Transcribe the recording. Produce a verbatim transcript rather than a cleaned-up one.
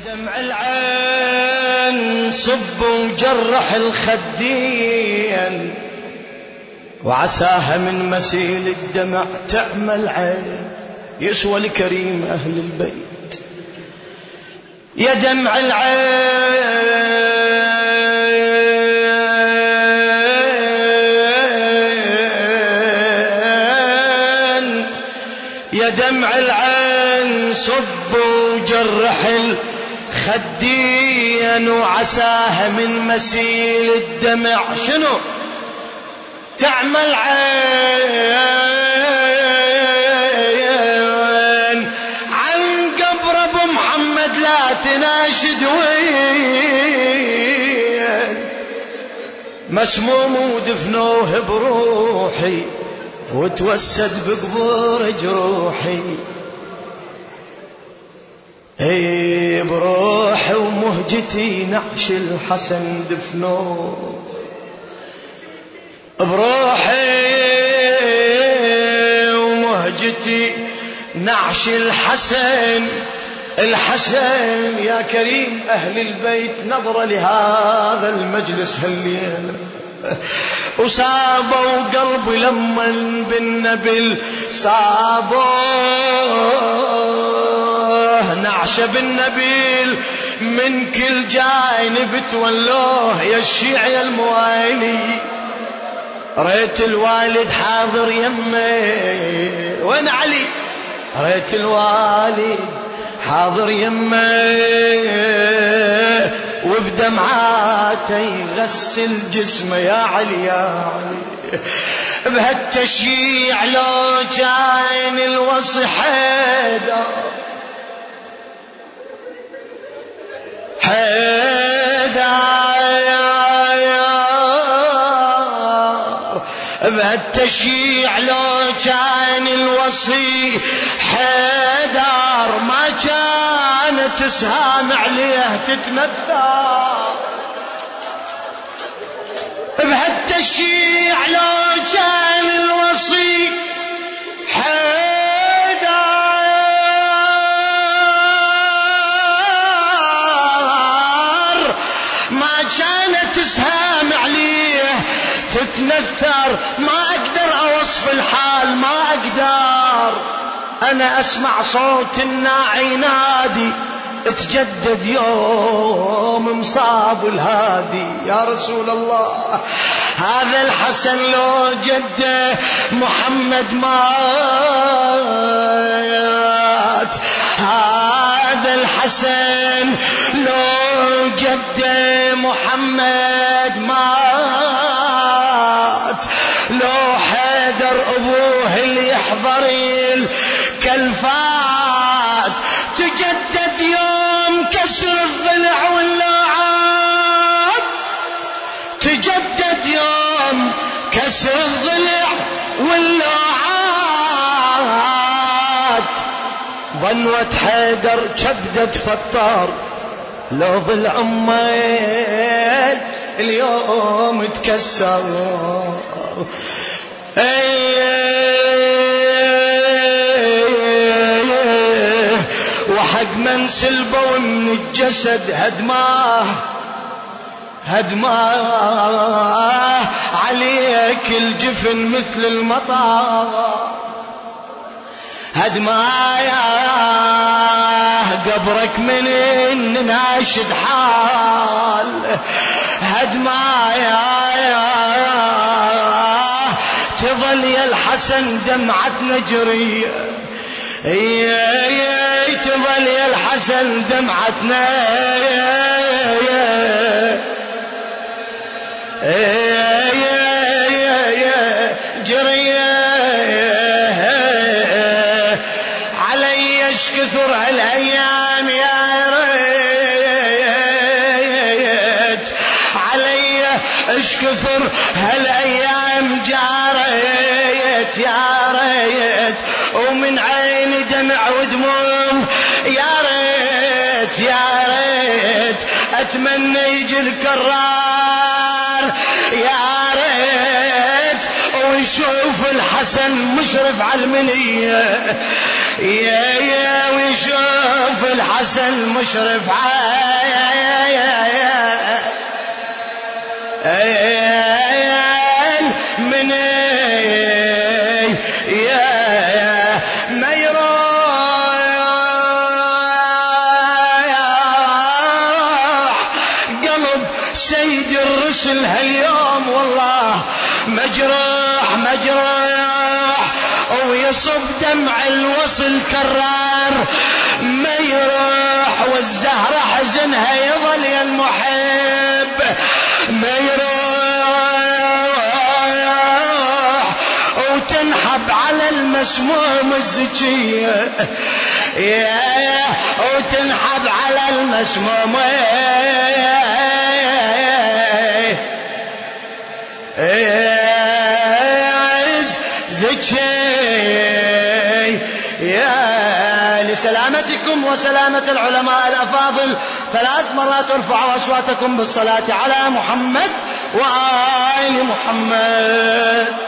دمع العين صب وجرح الخدين، وعساها من مسيل الدمع تعمل عين. يسوى لكريم أهل البيت يا دمع العين، يا دمع العين صب وجرح الخدين، وعساها من مسيل الدمع شنو تعمل عين. عن قبر ابو محمد لا تناشد وين، مسموم ودفنوه بروحي وتوسد بقبور جروحي. اي بروحي ومهجتي نعش الحسن دفنوه، بروحي ومهجتي نعش الحسن. الحسن يا كريم أهل البيت نظر لهذا المجلس هالليلة، وصابوا قلبي لما بالنبل صابوه، نعش بالنبيل من كل جانب تولوه. يا الشيع يا الموالي ريت الوالد حاضر يمي، وين علي؟ ريت الوالد حاضر يمي، وبدمعاته يغسل جسمه. يا علي يا علي بهالتشييع لو كان الوصي حيدر حيدر، بهالتشييع لو كان الوصي حيدر، ما كانت تسهام عليه تتنثر. بهالتشييع لو كان الوصي حيدر، ما كانت تسهام عليه تتنثر. ما أقدر أوصف الحال، ما أقدر. أنا أسمع صوت الناعي ينادي اتجدد يوم مصاب الهادي. يا رسول الله هذا الحسن لو جده محمد مات، هذا الحسن لو جده محمد مات، لو حيدر أبوه اللي يحضر الكلفات، تجدد يوم كسر الضلع واللعاب، تجدد يوم كسر الضلع واللعاب. ظنوة حيدر كبدة فطار، لو ضلع أمي اليوم تكسر. وحق من سلبوا من الجسد هدماه هدماه، عليك الجفن مثل المطار هدماه، قبرك من ناشد حال هدماه. تظل يا الحسن دمعتنا جرية، تظل يا الحسن دمعتنا جرية. علي ايش كثر هالايام يا ريت، علي ايش كثر هالايام جاريت يا ريت، ومن عيني دمع ودموع يا ريت يا ريت. اتمنى يجي الكرار يا ريت، ويشوف الحسن مشرف على المنية، يا يا ويشوف الحسن مشرف على المنية، يا ما يروح قلب سيد الرسل هاليوم والله مجروح مجروح، ويصب دمع الوصل كرار ما يروح، والزهرة حزنها يظل يا المحب ما يروح، وتنحب على المسموم الزكية يا وتنحب على المسموم زكي يا لسلامتكم وسلامة العلماء الأفاضل ثلاث مرات ارفعوا أصواتكم بالصلاة على محمد وآل محمد.